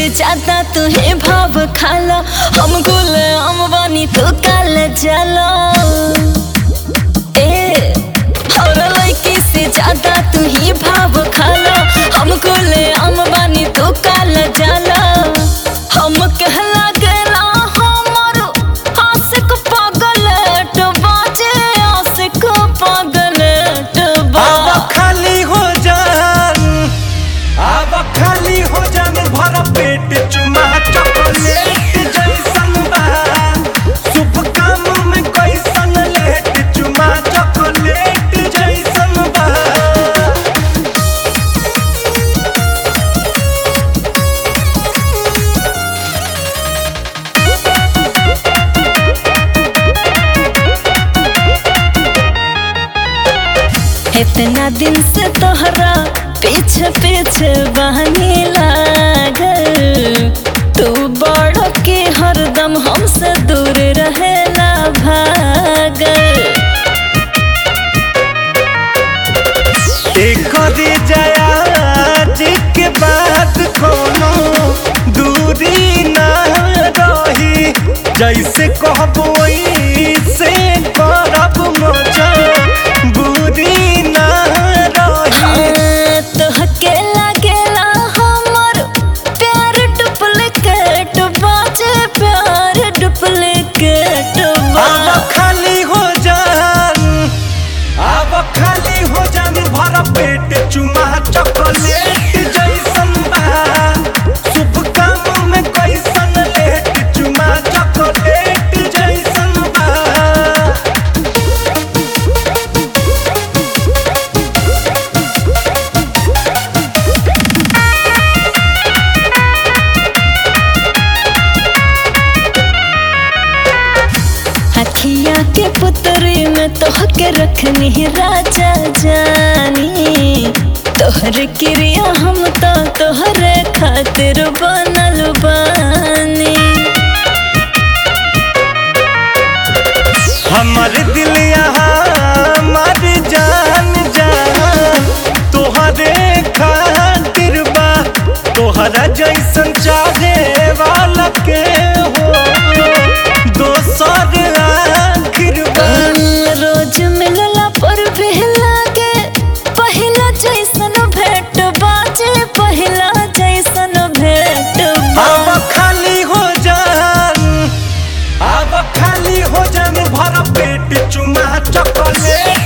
से ज्यादा तुहे भाव खाला, हम गुलाम बानी तू काल जाला। और लड़की से ज्यादा तुही भाव खाला, हम गुलाम बानी तू काल जाला। हम कहला गेला हमर आशिक पागलेट बाजे, आशिक पागलेट बा। अब खाली हो जान, अब खाली हो जान, भरा पेट चुमा चॉकलेट जैसन बा। शुभ काम में कैसन लेट चुमा चॉकलेट जैसन बा। इतना दिन से तोहरा पीछे पीछे बहने लागल, तू बड़ के हरदम हमसे दूर रहेला भागल। एक जया जी के बाद कोनो दूरी ना रही, जैसे कहबो वैसे करब मजा बुरी ना रही। तोहके लागेला हमर प्यार डुप्लीकेट बाजे, प्यार डुप्लीकेट बा। अब खाली हो जान, अब खाली हो जान, भरा पेट चुमा चॉकलेट जैसन बा। शुभ काम में कैसन लेट चुमा चॉकलेट जैसन बा। अखिया के पुतरी में तोहके रखनी राजा जानी, तोहर क्रिया हम तो तोहरे खातिर बनल बानी। हमर दिल यहाँ मर जान जान, तोहरे खातिर बा। तोहरा जैसन चाहे वाला के हो दोसर आखिर बा। रोज मिलला पर भी लागे पहिला जैसन भेट बाजे, पहिला जैसन भेट बा। अब खाली हो जान, अब खाली हो जान, भरा पेट चुमा चॉकलेट